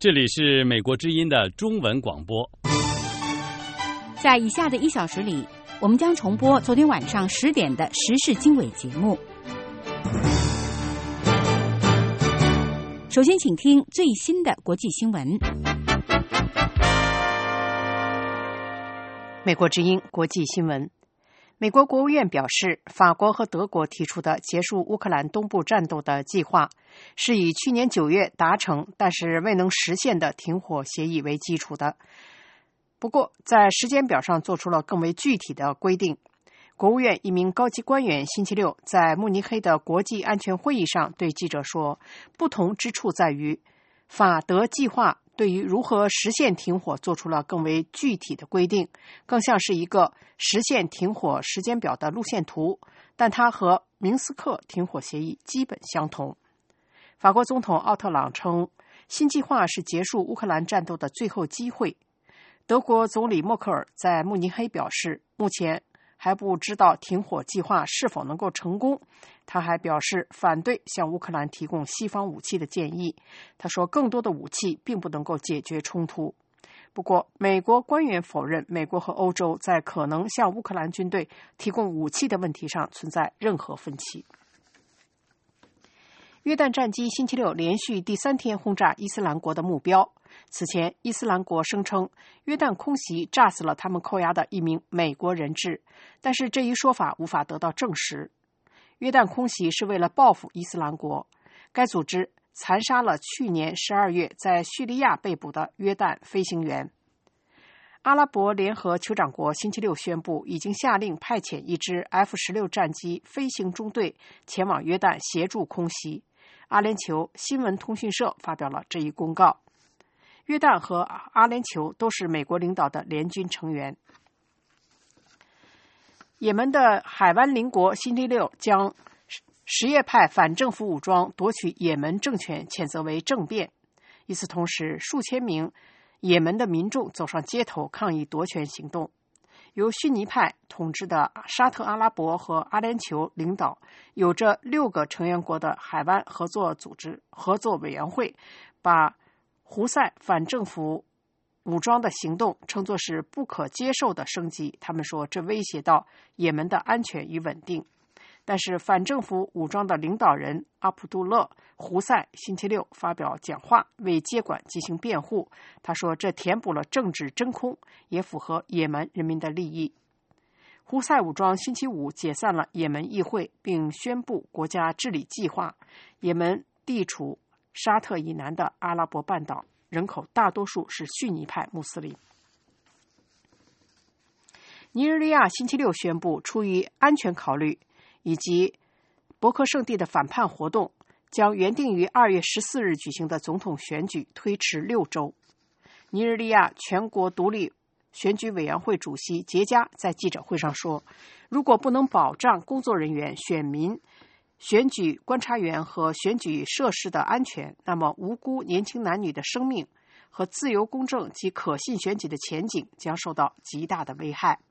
这里是美国之音的中文广播。 在以下的1小时里，我们将重播昨天晚上10点的时事经纬节目。首先请听最新的国际新闻。 美国之音国际新闻，美国国务院表示，法国和德国提出的结束乌克兰东部战斗的计划是以去年9月达成但是未能实现的停火协议为基础的。不过在时间表上做出了更为具体的规定。国务院一名高级官员星期六在慕尼黑的国际安全会议上对记者说，不同之处在于法德计划对于如何实现停火做出了更为具体的规定，更像是一个实现停火时间表的路线图，但它和明斯克停火协议基本相同。法国总统奥特朗称，新计划是结束乌克兰战斗的最后机会。德国总理默克尔在慕尼黑表示，目前还不知道停火计划是否能够成功。他还表示反对向乌克兰提供西方武器的建议。他说，更多的武器并不能够解决冲突。不过，美国官员否认美国和欧洲在可能向乌克兰军队提供武器的问题上存在任何分歧。约旦战机星期六连续第3天轰炸伊斯兰国的目标。此前，伊斯兰国声称约旦空袭炸死了他们扣押的一名美国人质，但是这一说法无法得到证实。约旦空袭是为了报复伊斯兰国，该组织残杀了去年12月在叙利亚被捕的约旦飞行员。阿拉伯联合酋长国星期六宣布，已经下令派遣一支 F-16 战机飞行中队前往约旦协助空袭。阿联酋新闻通讯社发表了这一公告。约旦和阿联酋都是美国领导的联军成员。也门的海湾邻国星期六将什叶派反政府武装夺取也门政权谴责为政变。与此同时，数千名也门的民众走上街头抗议夺权行动。由逊尼派统治的沙特阿拉伯和阿联酋领导，有着6个成员国的海湾合作组织合作委员会，把胡塞反政府武装的行动称作是不可接受的升级。他们说，这威胁到也门的安全与稳定。但是反政府武装的领导人阿卜杜勒·胡塞星期六发表讲话，为接管进行辩护。他说，这填补了政治真空，也符合也门人民的利益。胡塞武装星期五解散了也门议会，并宣布国家治理计划。也门地处沙特以南的阿拉伯半岛，人口大多数是逊尼派穆斯林。尼日利亚星期六宣布，出于安全考虑以及博克圣地的反叛活动，将原定于2月14日举行的总统选举推迟6周。尼日利亚全国独立选举委员会主席杰加在记者会上说，如果不能保障工作人员、选民、选举观察员和选举设施的安全，那么无辜年轻男女的生命和自由公正及可信选举的前景将受到极大的危害。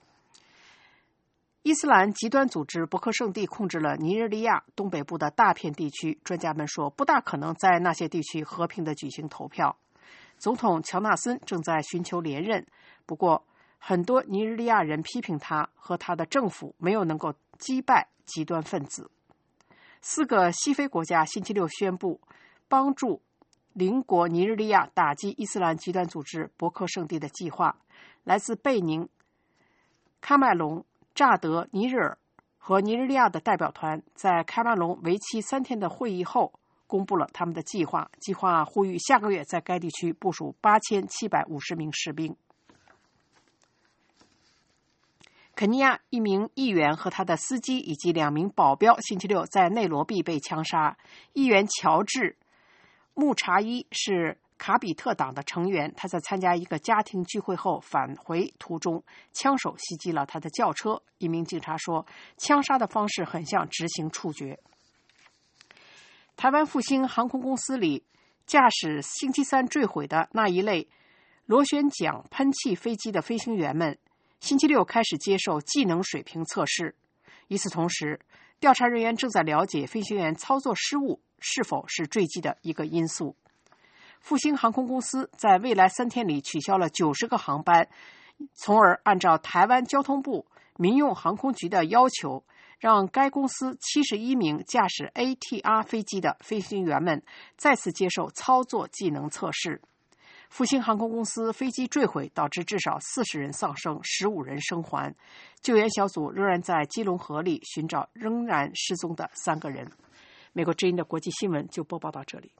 伊斯兰极端组织博克圣地控制了尼日利亚东北部的大片地区，专家们说不大可能在那些地区和平地举行投票。总统乔纳森正在寻求连任，不过很多尼日利亚人批评他和他的政府没有能够击败极端分子。4个西非国家星期六宣布帮助邻国尼日利亚打击伊斯兰极端组织博克圣地的计划。来自贝宁、喀麦隆、乍得、尼日尔和尼日利亚的代表团在喀麦隆为期3天的会议后公布了他们的计划，呼吁下个月在该地区部署8750名士兵。肯尼亚一名议员和他的司机以及2名保镖星期六在内罗毕被枪杀。议员乔治·穆查伊是卡比特党的成员，他在参加一个家庭聚会后返回途中，枪手袭击了他的轿车。一名警察说，枪杀的方式很像执行处决。台湾复兴航空公司里驾驶星期3坠毁的那一类螺旋桨喷气飞机的飞行员们星期六开始接受技能水平测试。与此同时，调查人员正在了解飞行员操作失误是否是坠机的一个因素。 复兴航空公司在未来3天里取消了90个航班，从而按照台湾交通部民用航空局的要求，让该公司71名驾驶 ATR 飞机的飞行员们再次接受操作技能测试。复兴航空公司飞机坠毁，导致至少40人丧生，15人生还。救援小组仍然在基隆河里寻找仍然失踪的3个人。美国之音的国际新闻就播报到这里。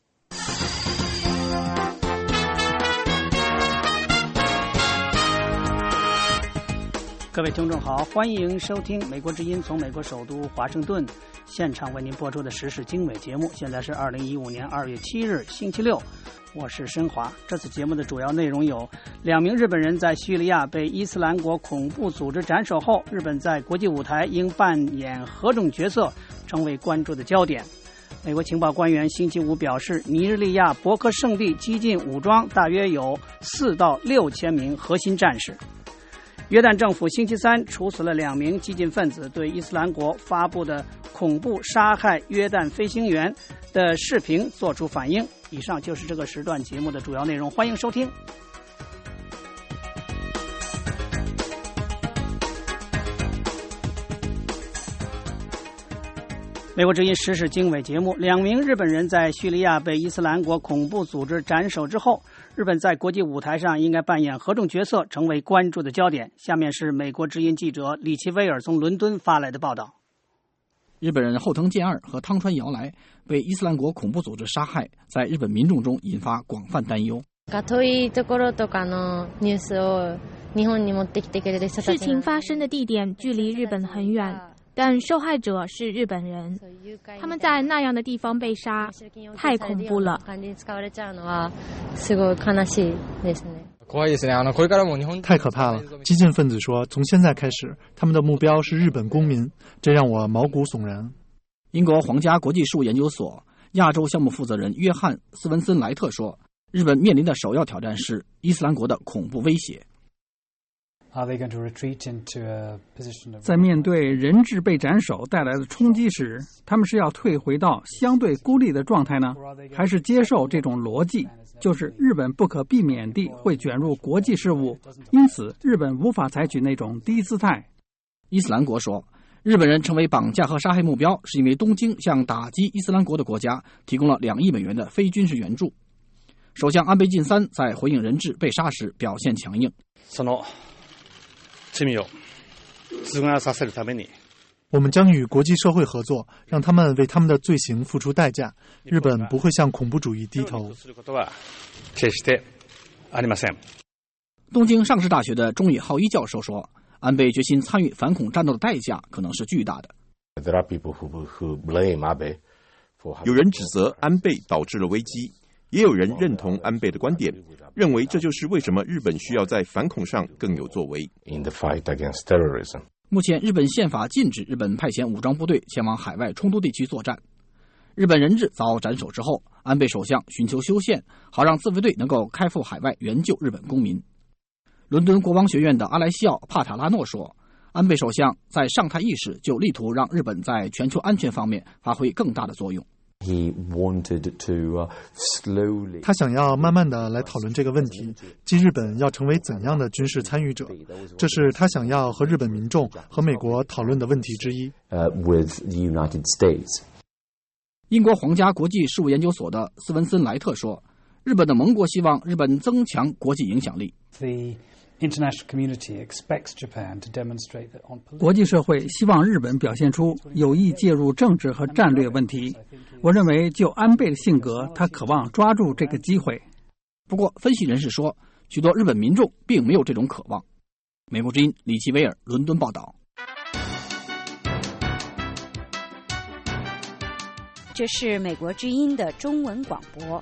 各位听众好，欢迎收听美国之音从美国首都华盛顿现场为您播出的时事经纬节目。现在是2015年2月7日星期六，我是申华。这次节目的主要内容有：2名日本人在叙利亚被伊斯兰国恐怖组织斩首后，日本在国际舞台应扮演何种角色，成为关注的焦点。美国情报官员星期五表示，尼日利亚博克圣地激进武装大约有4到6千名核心战士。约旦政府星期三处死了2名激进分子对伊斯兰国发布的恐怖杀害约旦飞行员的视频作出反应。以上就是这个时段节目的主要内容，欢迎收听。美国之音时事经纬节目：2名日本人在叙利亚被伊斯兰国恐怖组织斩首之后，日本在国际舞台上应该扮演何种角色，成为关注的焦点。下面是美国之音记者李奇威尔从伦敦发来的报道。 日本人后藤健二和汤川遥来被伊斯兰国恐怖组织杀害，在日本民众中引发广泛担忧。 事情发生的地点距离日本很远，但受害者是日本人，他们在那样的地方被杀，太恐怖了。 太可怕了！激进分子说，从现在开始，他们的目标是日本公民，这让我毛骨悚然。 英国皇家国际事务研究所亚洲项目负责人约翰·斯文森莱特说，日本面临的首要挑战是伊斯兰国的恐怖威胁。 在面对人质被斩首带来的冲击时，他们是要退回到相对孤立的状态呢，还是接受这种逻辑，就是日本不可避免地会卷入国际事务，因此日本无法采取那种低姿态？ 伊斯兰国说，日本人成为绑架和杀害目标，是因为东京向打击伊斯兰国的国家提供了2亿美元的非军事援助。首相安倍晋三在回应人质被杀时表现强硬。 我们将与国际社会合作，让他们为他们的罪行付出代价。日本不会向恐怖主义低头。 东京上智大学的中野浩一教授说，安倍决心参与反恐战斗的代价可能是巨大的。 有人指责安倍导致了危机，也有人认同安倍的观点，认为这就是为什么日本需要在反恐上更有作为。 目前日本宪法禁止日本派遣武装部队前往海外冲突地区作战。日本人质遭斩首之后，安倍首相寻求修宪，好让自卫队能够开赴海外援救日本公民。伦敦国王学院的阿莱西奥·帕塔拉诺说，安倍首相在上台伊始就力图让日本在全球安全方面发挥更大的作用。 他想要慢慢的来讨论这个问题，即日本要成为怎样的军事参与者，这是他想要和日本民众和美国讨论的问题之一。 英国皇家国际事务研究所的斯文森莱特说，日本的盟国希望日本增强国际影响力。 国际社会希望日本表现出有意介入政治和战略问题。我认为就安倍的性格，他渴望抓住这个机会。 不过分析人士说，许多日本民众并没有这种渴望。美国之音李奇威尔伦敦报道。 这是美国之音的中文广播。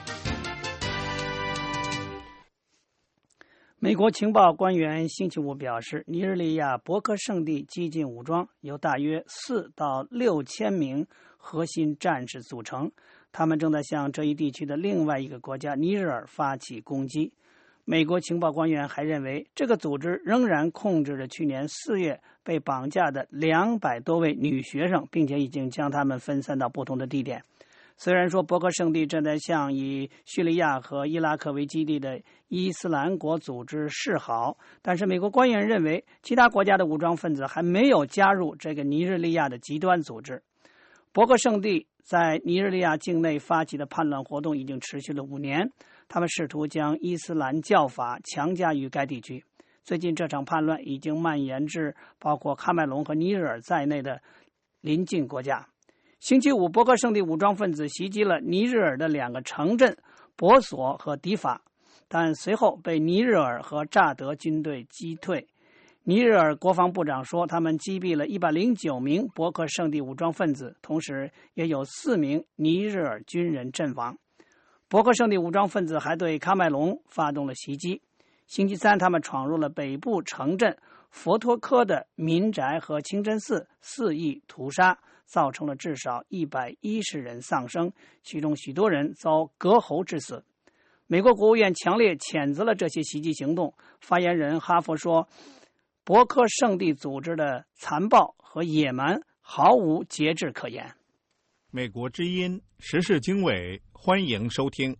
美国情报官员星期五表示，尼日利亚博克圣地激进武装由大约4到6千名核心战士组成，他们正在向这一地区的另外一个国家尼日尔发起攻击。美国情报官员还认为，这个组织仍然控制着去年4月被绑架的200多位女学生，并且已经将他们分散到不同的地点。 虽然说伯克圣地正在向以叙利亚和伊拉克为基地的伊斯兰国组织示好，但是美国官员认为其他国家的武装分子还没有加入这个尼日利亚的极端组织。伯克圣地在尼日利亚境内发起的叛乱活动已经持续了5年，他们试图将伊斯兰教法强加于该地区。最近这场叛乱已经蔓延至包括喀麦隆和尼日尔在内的邻近国家。星期五，伯克圣地武装分子袭击了尼日尔的2个城镇博索和迪法，但随后被尼日尔和乍得军队击退。尼日尔国防部长说，他们击毙了109名伯克圣地武装分子，同时也有4名尼日尔军人阵亡。伯克圣地武装分子还对喀麦隆发动了袭击。星期三，他们闯入了北部城镇佛托科的民宅和清真寺，肆意屠杀，造成了至少110人丧生，其中许多人遭割喉致死。美国国务院强烈谴责了这些袭击行动。发言人哈佛说，伯克圣地组织的残暴和野蛮毫无节制可言。 美国之音时事经纬，欢迎收听。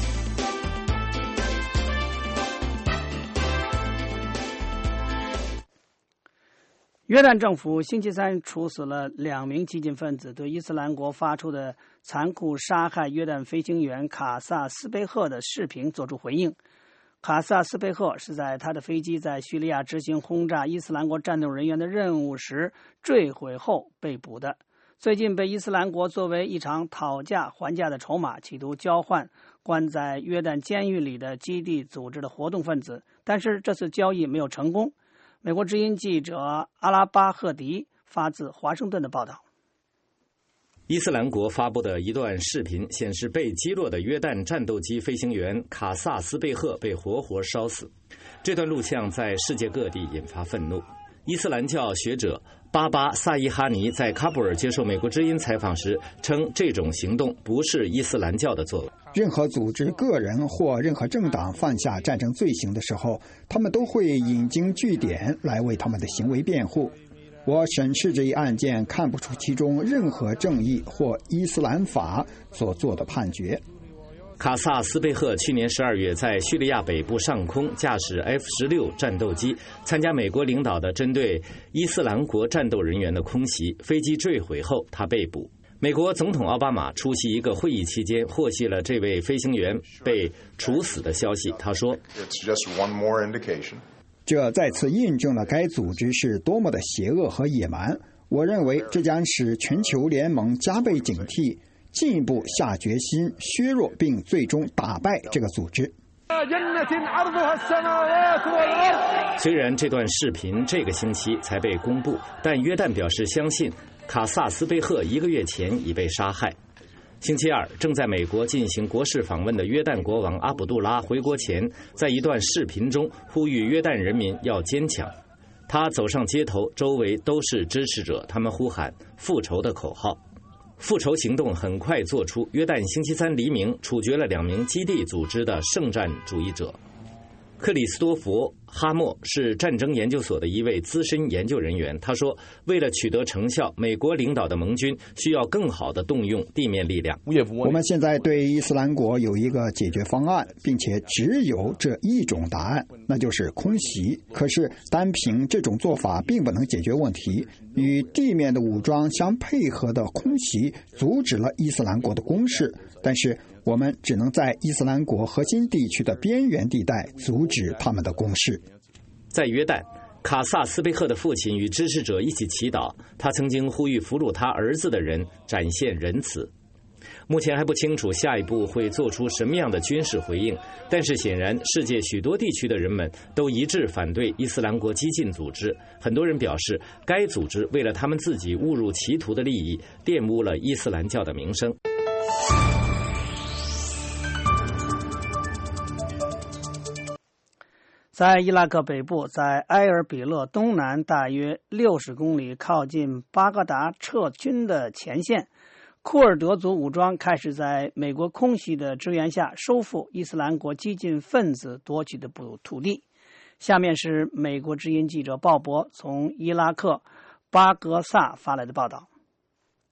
约旦政府星期三处死了2名激进分子对伊斯兰国发出的残酷杀害约旦飞行员卡萨斯贝赫的视频作出回应。卡萨斯贝赫是在他的飞机在叙利亚执行轰炸伊斯兰国战斗人员的任务时坠毁后被捕的，最近被伊斯兰国作为一场讨价还价的筹码，企图交换关在约旦监狱里的基地组织的活动分子，但是这次交易没有成功。美国之音记者阿拉巴赫迪发自华盛顿的报道。 伊斯兰国发布的一段视频显示，被击落的约旦战斗机飞行员卡萨斯贝赫被活活烧死。这段录像在世界各地引发愤怒。伊斯兰教学者巴巴萨伊哈尼在喀布尔接受美国之音采访时称，这种行动不是伊斯兰教的作为。 任何组织、个人或任何政党犯下战争罪行的时候，他们都会引经据典来为他们的行为辩护。我审视这一案件，看不出其中任何正义或伊斯兰法所做的判决。 卡萨斯贝赫去年12月在叙利亚北部上空驾驶 F-16 战斗机参加美国领导的针对伊斯兰国战斗人员的空袭，飞机坠毁后他被捕。美国总统奥巴马出席一个会议期间获悉了这位飞行员被处死的消息。他说， 这再次印证了该组织是多么的邪恶和野蛮。我认为这将使全球联盟加倍警惕，进一步下决心削弱并最终打败这个组织。 虽然这段视频这个星期才被公布，但约旦表示相信卡萨斯贝赫1个月前已被杀害。星期二，正在美国进行国事访问的约旦国王阿卜杜拉回国前，在一段视频中呼吁约旦人民要坚强。他走上街头，周围都是支持者，他们呼喊复仇的口号。复仇行动很快做出，约旦星期三黎明处决了2名基地组织的圣战主义者。克里斯多弗·哈默是战争研究所的一位资深研究人员，他说，为了取得成效，美国领导的盟军需要更好地动用地面力量。 我们现在对伊斯兰国有一个解决方案，并且只有这一种答案，那就是空袭。可是单凭这种做法并不能解决问题，与地面的武装相配合的空袭阻止了伊斯兰国的攻势，但是我们只能在伊斯兰国核心地区的边缘地带阻止他们的攻势。 在约旦，卡萨斯贝赫的父亲与支持者一起祈祷，他曾经呼吁俘虏他儿子的人展现仁慈。目前还不清楚下一步会做出什么样的军事回应，但是显然世界许多地区的人们都一致反对伊斯兰国激进组织。很多人表示，该组织为了他们自己误入歧途的利益，玷污了伊斯兰教的名声。 在伊拉克北部，在埃尔比勒东南大约60公里，靠近巴格达撤军的前线，库尔德族武装开始在美国空袭的支援下收复伊斯兰国激进分子夺取的土地。下面是美国之音记者鲍勃从伊拉克巴格萨发来的报道。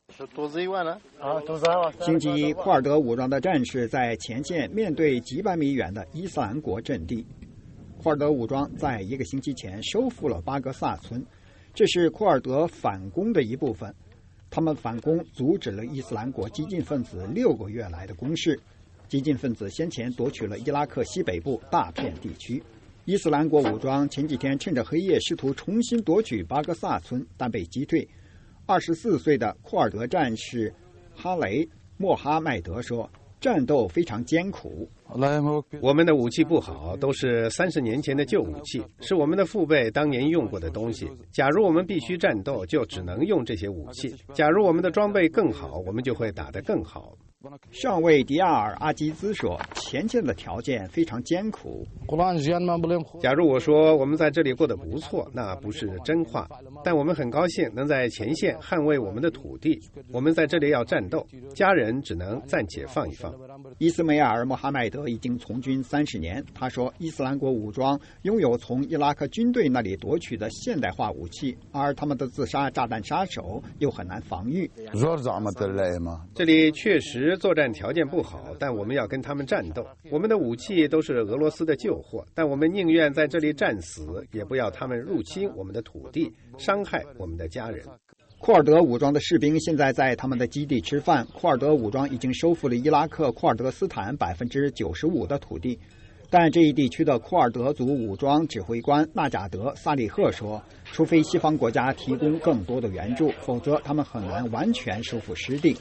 星期一，库尔德武装的战士在前线面对几百米远的伊斯兰国阵地。库尔德武装在1个星期前收复了巴格萨村，这是库尔德反攻的一部分。他们反攻阻止了伊斯兰国激进分子6个月来的攻势。激进分子先前夺取了伊拉克西北部大片地区。伊斯兰国武装前几天趁着黑夜试图重新夺取巴格萨村，但被击退。24岁的库尔德战士哈雷·莫哈迈德说，战斗非常艰苦。 我们的武器不好，都是30年前的旧武器，是我们的父辈当年用过的东西。假如我们必须战斗，就只能用这些武器。假如我们的装备更好，我们就会打得更好。 上尉迪亚尔·阿基兹说，前线的条件非常艰苦。 假如我说我们在这里过得不错，那不是真话，但我们很高兴能在前线捍卫我们的土地。我们在这里要战斗，家人只能暂且放一放。 伊斯梅尔·穆罕迈德已经从军30年，他说，伊斯兰国武装拥有从伊拉克军队那里夺取的现代化武器，而他们的自杀炸弹杀手又很难防御。 这里确实作战条件不好，但我们要跟他们战斗。我们的武器都是俄罗斯的旧货，但我们宁愿在这里战死，也不要他们入侵我们的土地，伤害我们的家人。 库尔德武装的士兵现在在他们的基地吃饭。库尔德武装已经收复了伊拉克库尔德斯坦95%的土地，但这一地区的库尔德族武装指挥官纳贾德·萨利赫说，除非西方国家提供更多的援助，否则他们很难完全收复失地。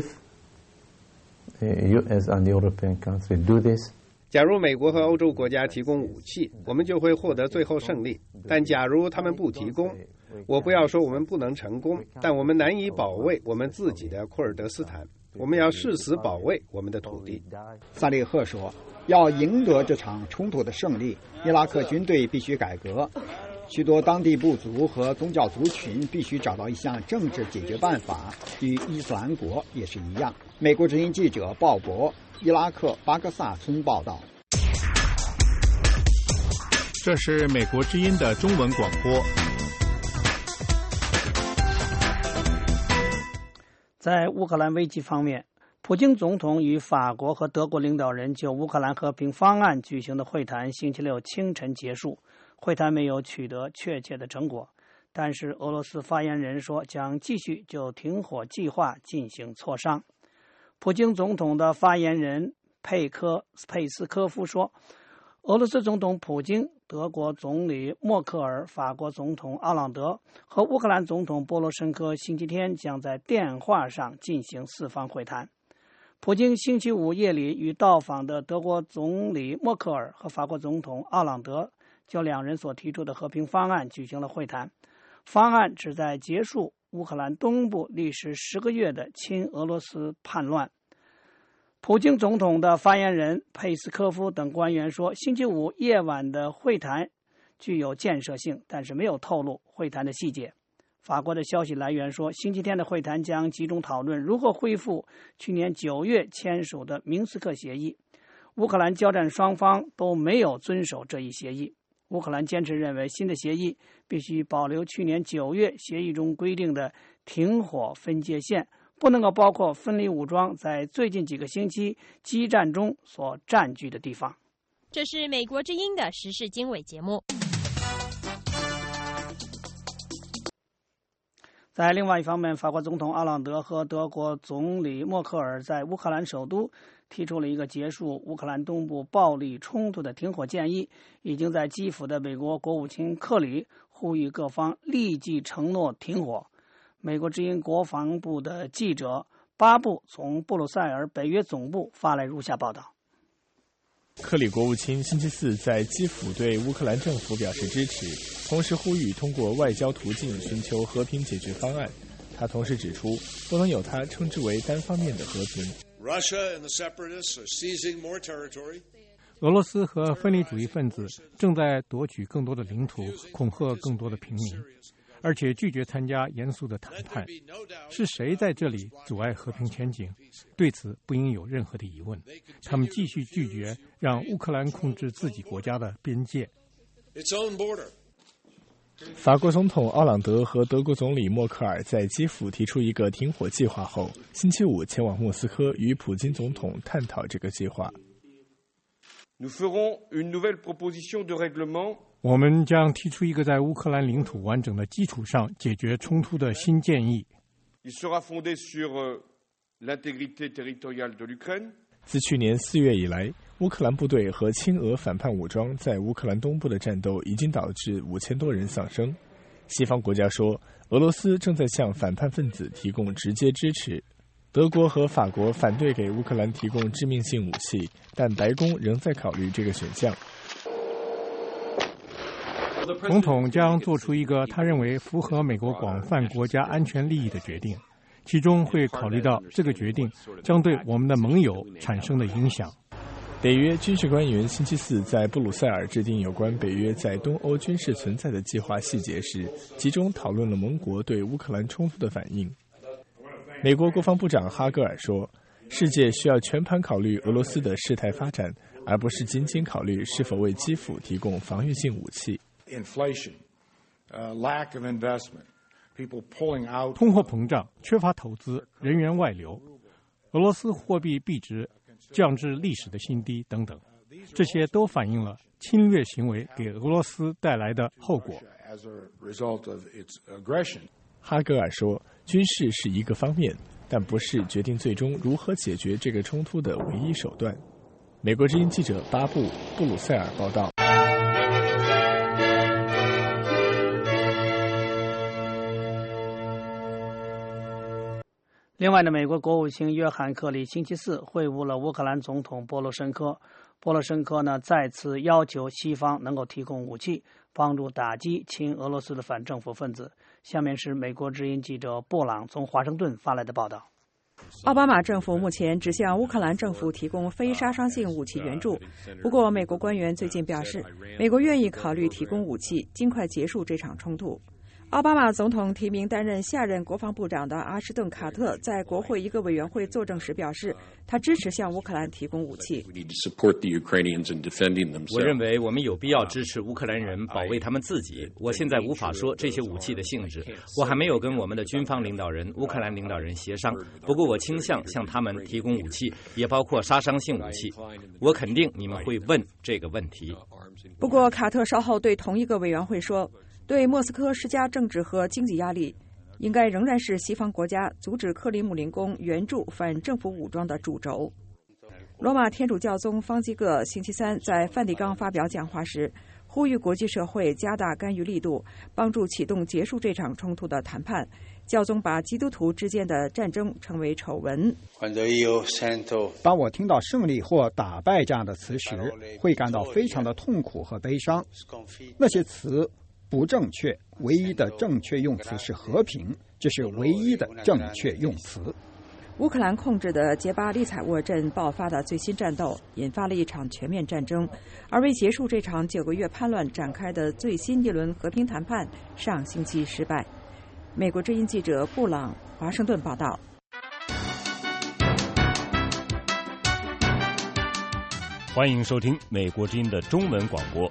假如美国和欧洲国家提供武器，我们就会获得最后胜利。但假如他们不提供，我不要说我们不能成功，但我们难以保卫我们自己的库尔德斯坦。我们要誓死保卫我们的土地。 萨利赫说，要赢得这场冲突的胜利，伊拉克军队必须改革。许多当地部族和宗教族群必须找到一项政治解决办法，与伊斯兰国也是一样。美国之音记者鲍勃，伊拉克巴格萨村报道。 这是美国之音的中文广播。 在乌克兰危机方面，普京总统与法国和德国领导人就乌克兰和平方案举行的会谈星期六清晨结束。会谈没有取得确切的成果，但是俄罗斯发言人说将继续就停火计划进行磋商。普京总统的发言人佩斯科夫说，俄罗斯总统普京、德国总理默克尔、法国总统奥朗德和乌克兰总统波罗申科星期天将在电话上进行4方会谈。普京星期五夜里与到访的德国总理默克尔和法国总统奥朗德就2人所提出的和平方案举行了会谈。方案旨在结束乌克兰东部历时10个月的亲俄罗斯叛乱。普京总统的发言人佩斯科夫等官员说，星期五夜晚的会谈具有建设性，但是没有透露会谈的细节。法国的消息来源说，星期天的会谈将集中讨论如何恢复去年9月签署的明斯克协议。乌克兰交战双方都没有遵守这一协议。乌克兰坚持认为，新的协议必须保留去年9月协议中规定的停火分界线，不能够包括分离武装在最近几个星期激战中所占据的地方。 这是美国之音的时事经纬节目。 在另外一方面，法国总统奥朗德和德国总理默克尔在乌克兰首都提出了一个结束乌克兰东部暴力冲突的停火建议，已经在基辅的美国国务卿克里呼吁各方立即承诺停火。美国之音国防部的记者巴布从布鲁塞尔北约总部发来如下报道。 克里国务卿星期四在基辅对乌克兰政府表示支持，同时呼吁通过外交途径寻求和平解决方案。他同时指出，不能有他称之为单方面的和平。 俄罗斯和分离主义分子正在夺取更多的领土，恐吓更多的平民，而且拒绝参加严肃的谈判。是谁在这里阻碍和平前景？对此不应有任何的疑问。他们继续拒绝让乌克兰控制自己国家的边界。 法国总统奥朗德和德国总理默克尔在基辅提出一个停火计划后，星期五前往莫斯科与普京总统探讨这个计划。 我们将提出一个在乌克兰领土完整的基础上解决冲突的新建议。 自去年4月以来，乌克兰部队和亲俄反叛武装在乌克兰东部的战斗已经导致5000多人丧生。西方国家说，俄罗斯正在向反叛分子提供直接支持。德国和法国反对给乌克兰提供致命性武器，但白宫仍在考虑这个选项。 总统将做出一个他认为符合美国广泛国家安全利益的决定，其中会考虑到这个决定将对我们的盟友产生的影响。 北约军事官员星期四在布鲁塞尔制定有关北约在东欧军事存在的计划细节时，集中讨论了盟国对乌克兰冲突的反应。美国国防部长哈格尔说，世界需要全盘考虑俄罗斯的事态发展，而不是仅仅考虑是否为基辅提供防御性武器。 通货膨胀、缺乏投资、人员外流、俄罗斯货币币值降至历史的新低等等，这些都反映了侵略行为给俄罗斯带来的后果。 哈格尔说，军事是一个方面，但不是决定最终如何解决这个冲突的唯一手段。美国之音记者巴布·布鲁塞尔报道。 另外呢，美国国务卿约翰·克里星期四会晤了乌克兰总统波罗申科。波罗申科呢再次要求西方能够提供武器，帮助打击亲俄罗斯的反政府分子。下面是美国之音记者布朗从华盛顿发来的报道。 奥巴马政府目前只向乌克兰政府提供非杀伤性武器援助，不过美国官员最近表示，美国愿意考虑提供武器，尽快结束这场冲突。奥巴马总统提名担任下任国防部长的阿什顿·卡特在国会一个委员会作证时表示，他支持向乌克兰提供武器。 我认为我们有必要支持乌克兰人保卫他们自己。我现在无法说这些武器的性质，我还没有跟我们的军方领导人、乌克兰领导人协商。不过我倾向向他们提供武器，也包括杀伤性武器。我肯定你们会问这个问题。 不过卡特稍后对同一个委员会说，对莫斯科施加政治和经济压力，应该仍然是西方国家阻止克里姆林宫援助反政府武装的主轴。罗马天主教宗方济各星期三在梵蒂冈发表讲话时，呼吁国际社会加大干预力度，帮助启动结束这场冲突的谈判。教宗把基督徒之间的战争称为丑闻。 当我听到胜利或打败这样的词时，会感到非常的痛苦和悲伤。那些词不正确，唯一的正确用词是和平，这是唯一的正确用词。 乌克兰控制的杰巴利采沃镇爆发的最新战斗引发了一场全面战争，而为结束这场9个月叛乱展开的最新一轮和平谈判上星期失败。美国之音记者布朗，华盛顿报道。 欢迎收听美国之音的中文广播。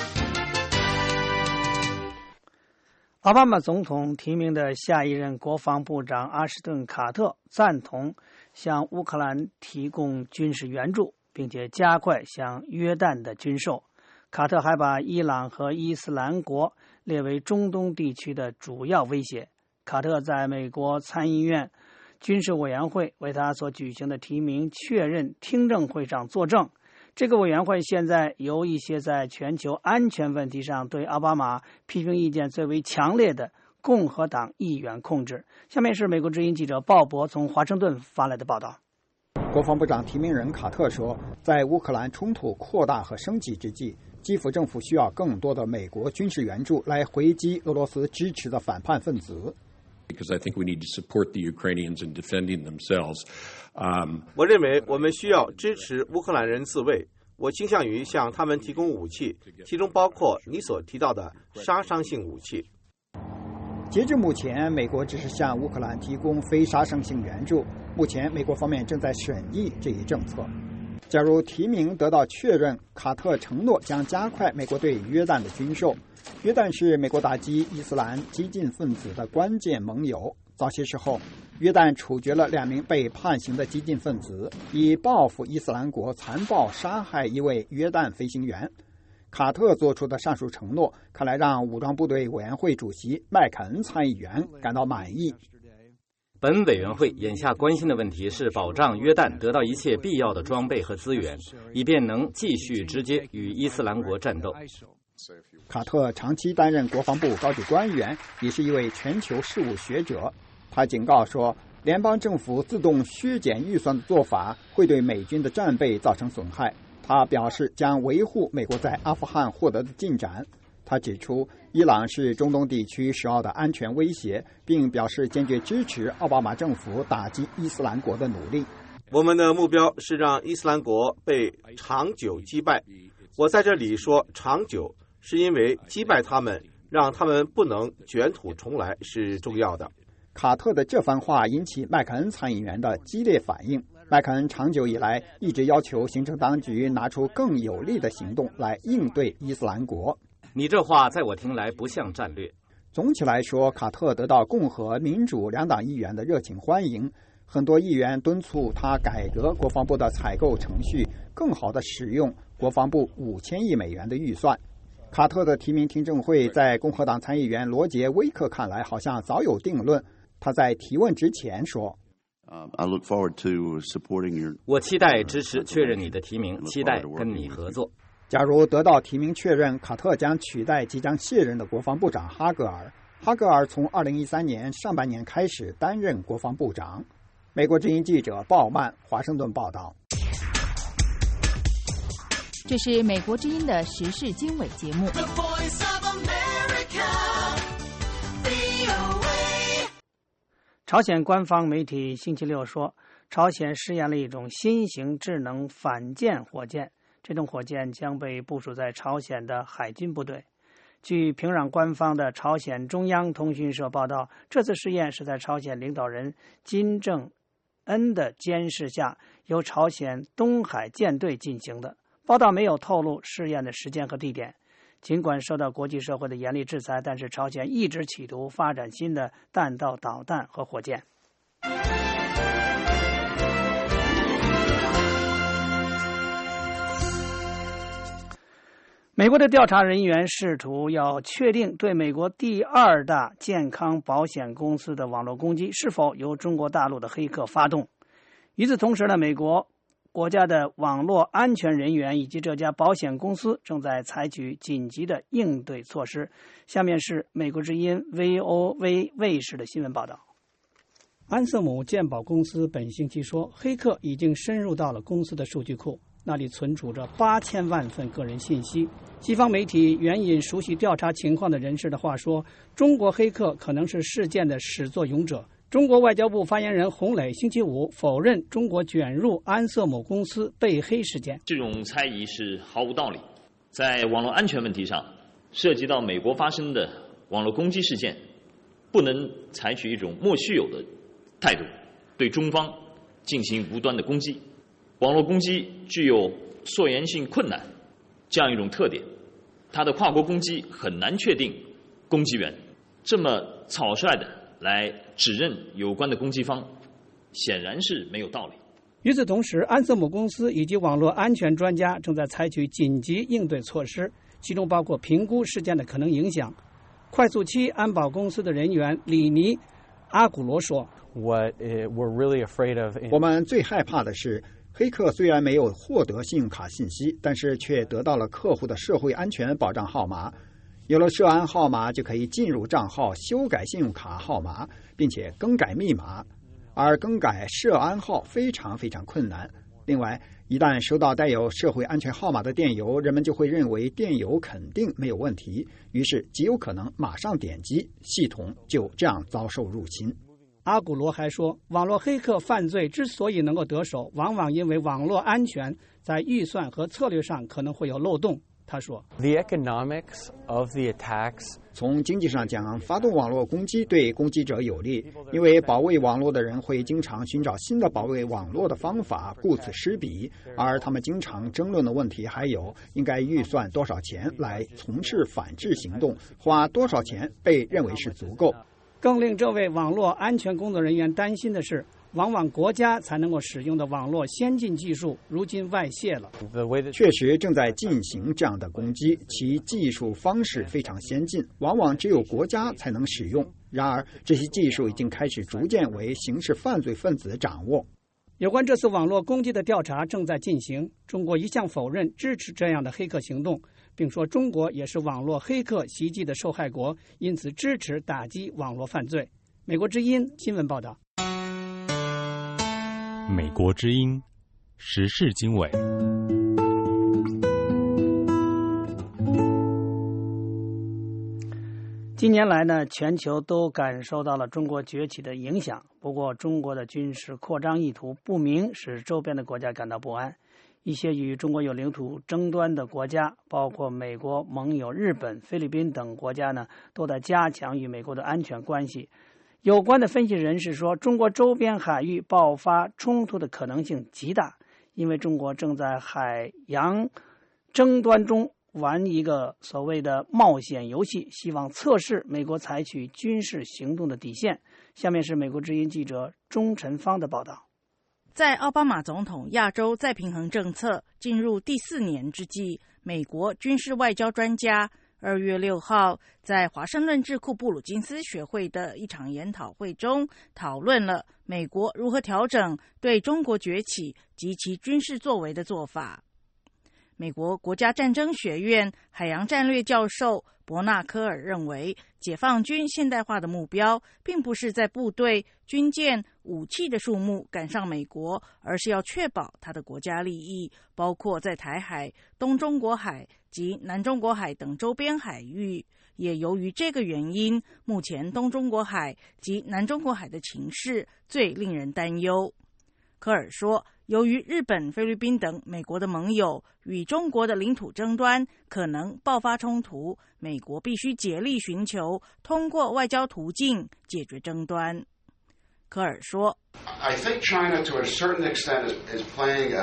奥巴马总统提名的下一任国防部长阿什顿·卡特赞同向乌克兰提供军事援助，并且加快向约旦的军售。卡特还把伊朗和伊斯兰国列为中东地区的主要威胁。卡特在美国参议院军事委员会为他所举行的提名确认听证会上作证。这个委员会现在由一些在全球安全问题上对奥巴马批评意见最为强烈的共和党议员控制。下面是美国之音记者鲍勃从华盛顿发来的报道。 国防部长提名人卡特说，在乌克兰冲突扩大和升级之际，基辅政府需要更多的美国军事援助来回击俄罗斯支持的反叛分子。 我认为我们需要支持乌克兰人自卫，我倾向于向他们提供武器，其中包括你所提到的杀伤性武器。 截至目前，美国只是向乌克兰提供非杀伤性援助，目前美国方面正在审议这一政策。 假如提名得到确认，卡特承诺将加快美国对约旦的军售。约旦是美国打击伊斯兰激进分子的关键盟友。早些时候，约旦处决了2名被判刑的激进分子，以报复伊斯兰国残暴杀害一位约旦飞行员。卡特做出的上述承诺，看来让武装部队委员会主席麦肯恩参议员感到满意。 本委员会眼下关心的问题是保障约旦得到一切必要的装备和资源，以便能继续直接与伊斯兰国战斗。 卡特长期担任国防部高级官员，也是一位全球事务学者。他警告说，联邦政府自动削减预算的做法会对美军的战备造成损害。他表示将维护美国在阿富汗获得的进展。他指出，伊朗是中东地区首要的安全威胁，并表示坚决支持奥巴马政府打击伊斯兰国的努力。 我们的目标是让伊斯兰国被长久击败。我在这里说长久，是因为击败他们，让他们不能卷土重来是重要的。 卡特的这番话引起麦肯恩参议员的激烈反应。麦肯恩长久以来一直要求行政当局拿出更有力的行动来应对伊斯兰国。 你这话在我听来不像战略。 总体来说，卡特得到共和民主两党议员的热情欢迎，很多议员敦促他改革国防部的采购程序，更好地使用国防部5000亿美元的预算。卡特的提名听证会在共和党参议员罗杰·威克看来好像早有定论。他在提问之前说， 我期待支持确认你的提名，期待跟你合作。 假如得到提名确认，卡特将取代即将卸任的国防部长哈格尔。哈格尔从2013年上半年开始担任国防部长。美国之音记者鲍曼华盛顿报道。 这是美国之音的时事经纬节目。 朝鲜官方媒体星期六说，朝鲜试验了一种新型智能反舰火箭，这种火箭将被部署在朝鲜的海军部队。据平壤官方的朝鲜中央通讯社报道，这次试验是在朝鲜领导人金正恩的监视下，由朝鲜东海舰队进行的。报道没有透露试验的时间和地点。尽管受到国际社会的严厉制裁，但是朝鲜一直企图发展新的弹道导弹和火箭。美国的调查人员试图要确定对美国第2大健康保险公司的网络攻击是否由中国大陆的黑客发动。与此同时呢，美国国家的网络安全人员以及这家保险公司正在采取紧急的应对措施。下面是美国之音 VOA 卫视的新闻报道。安瑟姆健保公司本星期说，黑客已经深入到了公司的数据库，那里存储着8000万份个人信息。西方媒体援引熟悉调查情况的人士的话说，中国黑客可能是事件的始作俑者。中国外交部发言人洪磊星期五否认中国卷入安瑟姆公司被黑事件。 这种猜疑是毫无道理。在网络安全问题上，涉及到美国发生的网络攻击事件，不能采取一种莫须有的态度，对中方进行无端的攻击。网络攻击具有溯源性困难这样一种特点，它的跨国攻击很难确定攻击源。这么草率的来指认有关的攻击方，显然是没有道理。 与此同时，安瑟姆公司以及网络安全专家正在采取紧急应对措施，其中包括评估事件的可能影响。快速期安保公司的人员里尼·阿古罗说， 我们最害怕的是，黑客虽然没有获得信用卡信息，但是却得到了客户的社会安全保障号码。有了涉安号码，就可以进入账号，修改信用卡号码，并且更改密码。而更改涉安号非常困难。另外，一旦收到带有社会安全号码的电邮，人们就会认为电邮肯定没有问题，于是极有可能马上点击，系统就这样遭受入侵。 阿古罗还说，网络黑客犯罪之所以能够得手，往往因为网络安全在预算和策略上可能会有漏洞。 他说 ：“The economics of the attacks。” 从经济上讲，发动网络攻击对攻击者有利，因为保卫网络的人会经常寻找新的保卫网络的方法，顾此失彼。而他们经常争论的问题还有应该预算多少钱来从事反制行动，花多少钱被认为是足够。 更令这位网络安全工作人员担心的是，往往国家才能够使用的网络先进技术如今外泄了。 确实正在进行这样的攻击，其技术方式非常先进，往往只有国家才能使用。然而这些技术已经开始逐渐为刑事犯罪分子掌握。 有关这次网络攻击的调查正在进行，中国一向否认支持这样的黑客行动，并说中国也是网络黑客袭击的受害国，因此支持打击网络犯罪。美国之音新闻报道。 美国之音时事经纬。 近年来呢，全球都感受到了中国崛起的影响。不过，中国的军事扩张意图不明，使周边的国家感到不安。一些与中国有领土争端的国家，包括美国盟友日本、菲律宾等国家呢，都在加强与美国的安全关系。有关的分析人士说，中国周边海域爆发冲突的可能性极大，因为中国正在海洋争端中玩一个所谓的冒险游戏，希望测试美国采取军事行动的底线。下面是美国之音记者钟晨芳的报道。 在奥巴马总统亚洲再平衡政策进入第4年之际，美国军事外交专家2月6号在华盛顿智库布鲁金斯学会的一场研讨会中讨论了美国如何调整对中国崛起及其军事作为的做法。美国国家战争学院海洋战略教授伯纳科尔认为，解放军现代化的目标并不是在部队、军舰、武器的数目赶上美国，而是要确保他的国家利益，包括在台海、东中国海及南中国海等周边海域。也由于这个原因，目前东中国海及南中国海的情势最令人担忧。科尔说，由于日本、菲律宾等美国的盟友与中国的领土争端可能爆发冲突，美国必须竭力尋求通過外交途徑解決爭端。科爾說 I think China to a certain extent is playing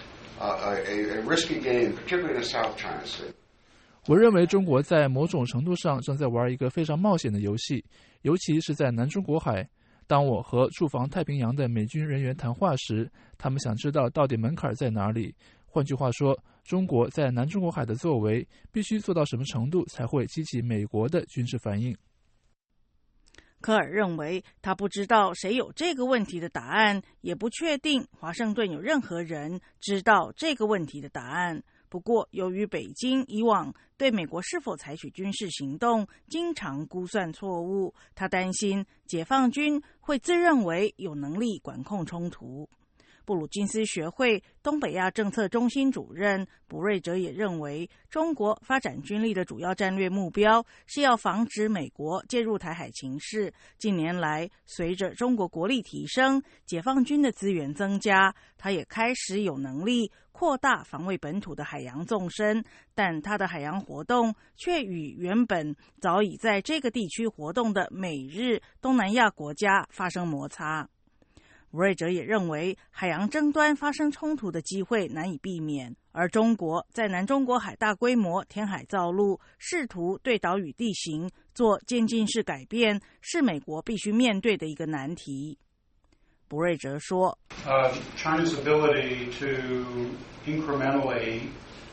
a risky game, particularly in the South China Sea. 我认为中国在某种程度上正在玩一个非常冒险的游戏，尤其是在南中国海。当我和驻防太平洋的美军人员谈话时，他们想知道到底门槛在哪里。换句话说，中国在南中国海的作为必须做到什么程度才会激起美国的军事反应。 科尔认为，他不知道谁有这个问题的答案，也不确定华盛顿有任何人知道这个问题的答案。不过，由于北京以往对美国是否采取军事行动经常估算错误，他担心解放军会自认为有能力管控冲突。布鲁金斯学会东北亚政策中心主任卜瑞哲也认为，中国发展军力的主要战略目标是要防止美国介入台海情势。近年来，随着中国国力提升，解放军的资源增加，他也开始有能力扩大防卫本土的海洋纵深，但他的海洋活动却与原本早已在这个地区活动的美日东南亚国家发生摩擦。瑞哲也认为，海洋争端发生冲突的机会难以避免，而中国在南中国海大规模填海造陆，试图对岛屿地形做渐进式改变，是美国必须面对的一个难题。卜瑞哲说 ，China's ability to incrementally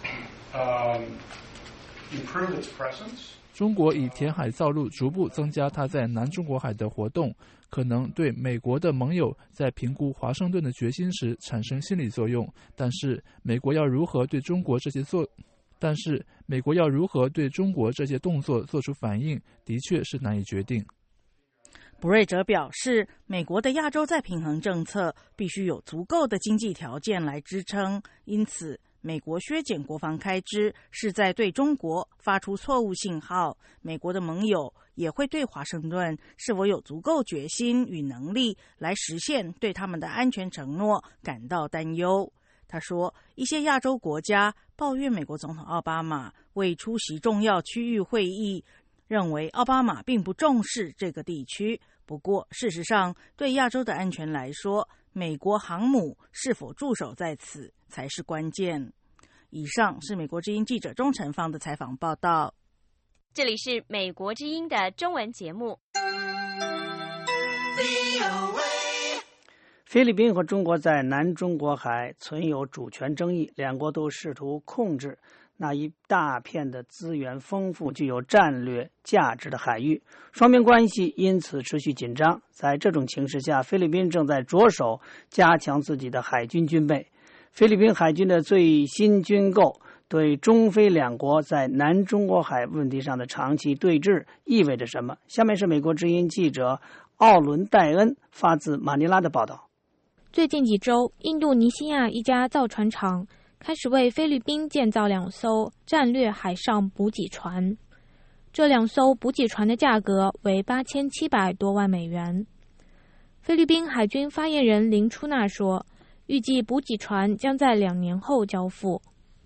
improve its presence. 中国以填海造陆逐步增加它在南中国海的活动，可能对美国的盟友在评估华盛顿的决心时产生心理作用。但是美国要如何对中国这些动作做出反应，的确是难以决定。 卜瑞哲表示，美国的亚洲再平衡政策必须有足够的经济条件来支撑，因此美国削减国防开支是在对中国发出错误信号。美国的盟友也会对华盛顿是否有足够决心与能力来实现对他们的安全承诺感到担忧。 他说，一些亚洲国家抱怨美国总统奥巴马未出席重要区域会议，认为奥巴马并不重视这个地区。不过，事实上，对亚洲的安全来说，美国航母是否驻守在此才是关键。以上是美国之音记者钟成芳的采访报道。 这里是美国之音的中文节目。 菲律宾和中国在南中国海存有主权争议，两国都试图控制那一大片的资源丰富、具有战略价值的海域，双边关系因此持续紧张。在这种情势下，菲律宾正在着手加强自己的海军军备。菲律宾海军的最新军购对中菲两国在南中国海问题上的长期对峙意味着什么？下面是美国之音记者奥伦·戴恩发自马尼拉的报道。 最近几周，印度尼西亚一家造船厂开始为菲律宾建造2艘战略海上补给船，这2艘补给船的价格为8700多万美元。菲律宾海军发言人林出纳说，预计补给船将在2年后交付。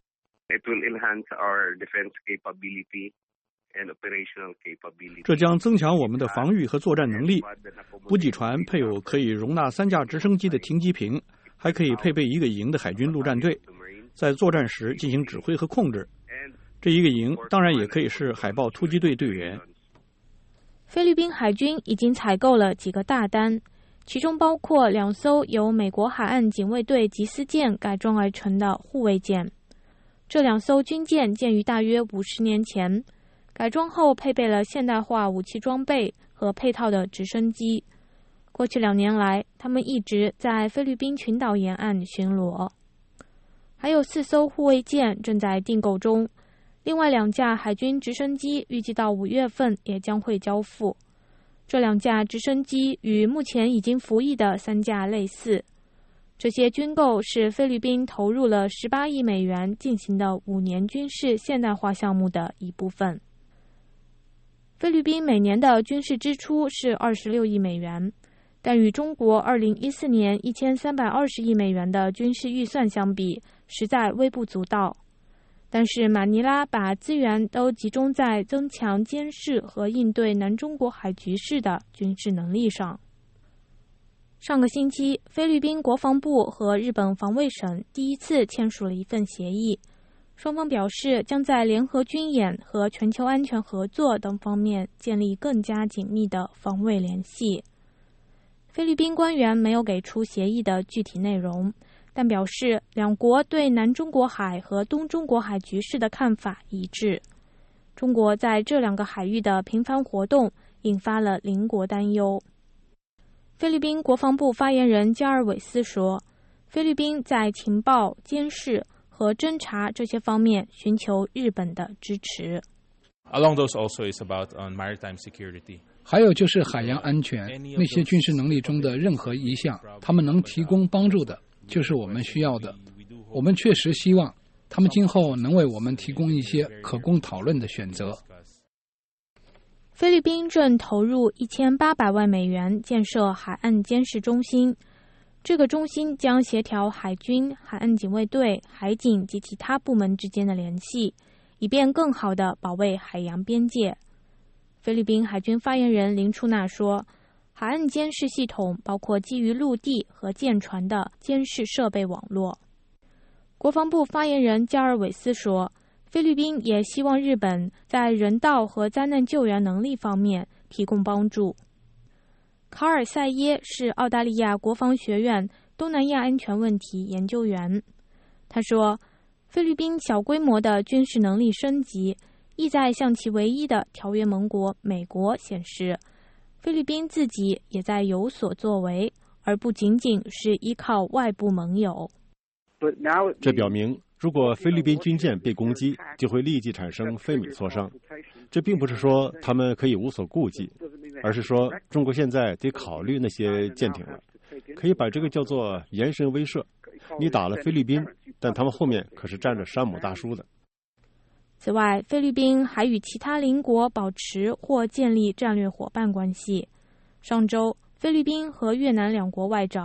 这将增强我们的防御和作战能力。补给船配有可以容纳3架直升机的停机坪，还可以配备1个营的海军陆战队，在作战时进行指挥和控制。这1个营当然也可以是海豹突击队队员。 菲律宾海军已经采购了几个大单，其中包括2艘由美国海岸警卫队缉私舰改装而成的护卫舰。这2艘军舰建于大约50年前，改装后配备了现代化武器装备和配套的直升机。过去2年来，他们一直在菲律宾群岛沿岸巡逻。还有4艘护卫舰正在订购中，另外2架海军直升机预计到5月份也将会交付。这2架直升机与目前已经服役的3架类似。这些军购是菲律宾投入了18亿美元进行的5年军事现代化项目的一部分。菲律宾每年的军事支出是26亿美元，但与中国2014年1320亿美元的军事预算相比，实在微不足道。但是马尼拉把资源都集中在增强监视和应对南中国海局势的军事能力上。上个星期，菲律宾国防部和日本防卫省第一次签署了一份协议，双方表示将在联合军演和全球安全合作等方面建立更加紧密的防卫联系。菲律宾官员没有给出协议的具体内容，但表示两国对南中国海和东中国海局势的看法一致。中国在这2个海域的频繁活动引发了邻国担忧。菲律宾国防部发言人加尔韦斯说，菲律宾在情报、监视和侦察这些方面寻求日本的支持。 Along those also is about maritime security. 还有就是海洋安全，那些军事能力中的任何一项，他们能提供帮助的，就是我们需要的。我们确实希望他们今后能为我们提供一些可供讨论的选择。 菲律宾正投入1800万美元建设海岸监视中心，这个中心将协调海军、海岸警卫队、海警及其他部门之间的联系，以便更好地保卫海洋边界。菲律宾海军发言人林出纳说，海岸监视系统包括基于陆地和舰船的监视设备网络。国防部发言人加尔韦斯说，菲律宾也希望日本在人道和灾难救援能力方面提供帮助。卡尔塞耶是澳大利亚国防学院东南亚安全问题研究员，他说，菲律宾小规模的军事能力升级意在向其唯一的条约盟国美国显示，菲律宾自己也在有所作为，而不仅仅是依靠外部盟友。 这表明，如果菲律宾军舰被攻击，就会立即产生非美磋商。这并不是说他们可以无所顾忌，而是说中国现在得考虑那些舰艇了，可以把这个叫做延伸威慑。你打了菲律宾，但他们后面可是站着山姆大叔的。 此外，菲律宾还与其他邻国保持或建立战略伙伴关系。上周，菲律宾和越南2国外长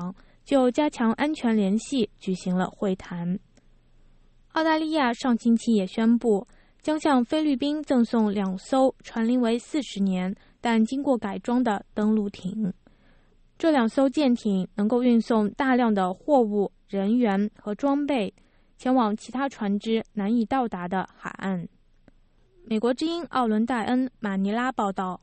就加强安全联系举行了会谈。澳大利亚上星期也宣布，将向菲律宾赠送2艘船龄为40年但经过改装的登陆艇。这2艘舰艇能够运送大量的货物、人员和装备，前往其他船只难以到达的海岸。美国之音奥伦戴恩马尼拉报道。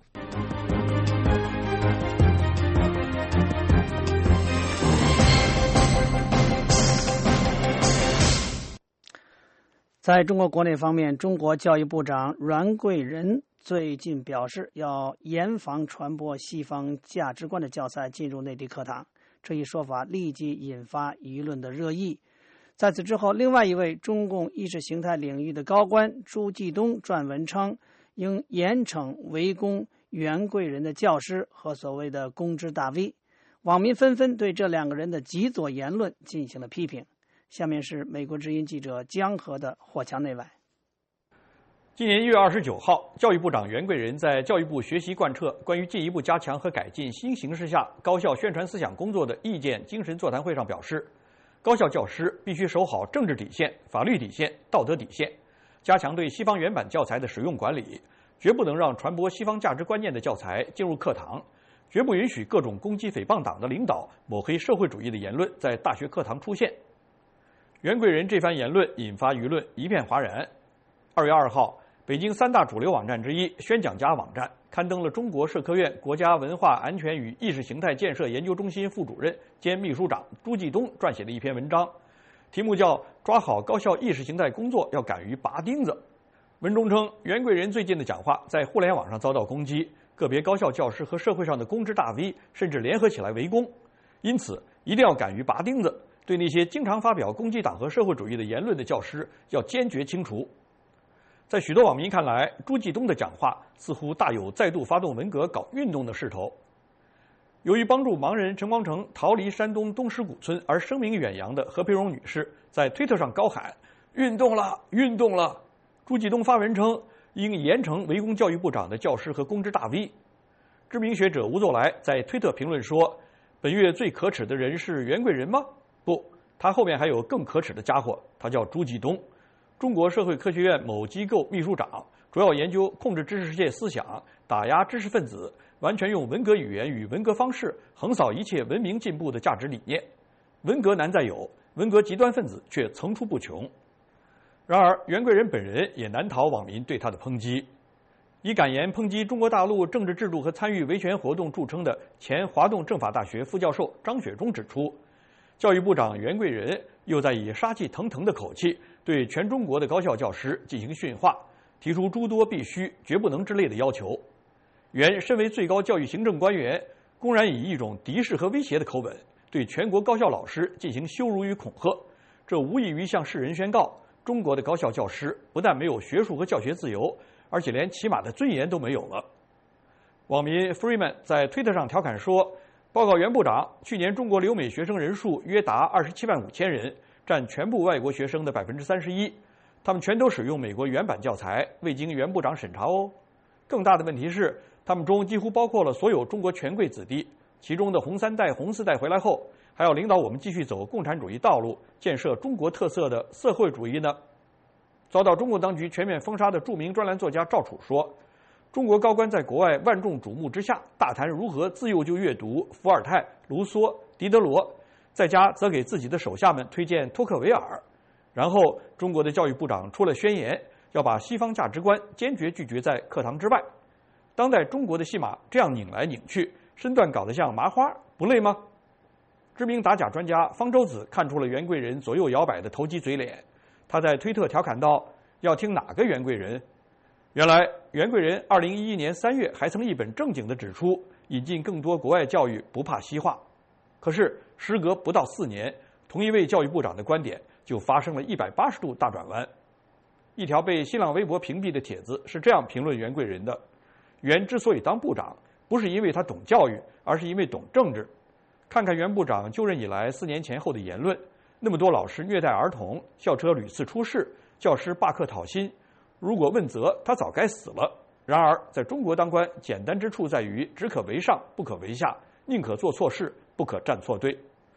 在中国国内方面，中国教育部长阮贵仁最近表示，要严防传播西方价值观的教材进入内地课堂。这一说法立即引发舆论的热议。在此之后，另外一位中共意识形态领域的高官朱继东撰文称，应严惩围攻袁贵仁的教师和所谓的公知大 V。网民纷纷对这2个人的极左言论进行了批评。下面是美国之音记者江河的火墙内外。 今年1月29号，教育部长袁贵仁在教育部学习贯彻关于进一步加强和改进新形势下高校宣传思想工作的意见精神座谈会上表示，高校教师必须守好政治底线、法律底线、道德底线，加强对西方原版教材的使用管理，绝不能让传播西方价值观念的教材进入课堂，绝不允许各种攻击诽谤党的领导、抹黑社会主义的言论在大学课堂出现。袁贵仁这番言论引发舆论一片哗然。2月2号，北京3大主流网站之一宣讲家网站刊登了中国社科院国家文化安全与意识形态建设研究中心副主任兼秘书长朱继东撰写的一篇文章，题目叫《抓好高校意识形态工作要敢于拔钉子》。文中称，袁贵仁最近的讲话在互联网上遭到攻击，个别高校教师和社会上的公知大 V 甚至联合起来围攻，因此一定要敢于拔钉子，对那些经常发表攻击党和社会主义的言论的教师要坚决清除。在许多网民看来，朱继东的讲话似乎大有再度发动文革搞运动的势头。由于帮助盲人陈光诚逃离山东东石谷村而声名远扬的何培荣女士在推特上高喊运动了运动了，朱继东发文称应严惩围攻教育部长的教师和公知大 V。 知名学者吴作来在推特评论说，本月最可耻的人是袁贵仁吗？不，他后面还有更可耻的家伙，他叫朱继东，中国社会科学院某机构秘书长，主要研究控制知识世界思想，打压知识分子，完全用文革语言与文革方式横扫一切文明进步的价值理念。文革难再有，文革极端分子却层出不穷。然而，袁贵仁本人也难逃网民对他的抨击。以敢言抨击中国大陆政治制度和参与维权活动著称的前华东政法大学副教授张雪忠指出，教育部长袁贵仁又在以杀气腾腾的口气对全中国的高校教师进行训话，提出诸多必须、绝不能之类的要求。袁身为最高教育行政官员，公然以一种敌视和威胁的口吻对全国高校老师进行羞辱与恐吓，这无异于向世人宣告，中国的高校教师不但没有学术和教学自由，而且连起码的尊严都没有了。网民 Freeman 在推特上调侃说，报告袁部长，去年中国留美学生人数约达27万5千人，占全部外国学生的31%，他们全都使用美国原版教材，未经袁部长审查哦。更大的问题是，他们中几乎包括了所有中国权贵子弟，其中的红三代、红四代回来后，还要领导我们继续走共产主义道路，建设中国特色的社会主义呢。遭到中国当局全面封杀的著名专栏作家赵楚说，中国高官在国外万众瞩目之下，大谈如何自幼就阅读伏尔泰、卢梭、狄德罗，在家则给自己的手下们推荐托克维尔。然后，中国的教育部长出了宣言，要把西方价值观坚决拒绝在课堂之外。当代中国的戏码这样拧来拧去，身段搞得像麻花，不累吗？知名打假专家方舟子看出了袁贵仁左右摇摆的投机嘴脸，他在推特调侃道：“要听哪个袁贵仁？”原来，袁贵仁2011年3月还曾一本正经地指出，引进更多国外教育不怕西化。可是，时隔不到4年，同一位教育部长的观点就发生了180度大转弯。一条被新浪微博屏蔽的帖子是这样评论袁贵仁的：袁之所以当部长，不是因为他懂教育，而是因为懂政治。看看袁部长就任以来4年前后的言论，那么多老师虐待儿童，校车屡次出事，教师罢课讨薪，如果问责，他早该死了。然而，在中国当官，简单之处在于只可为上，不可为下，宁可做错事，不可站错队。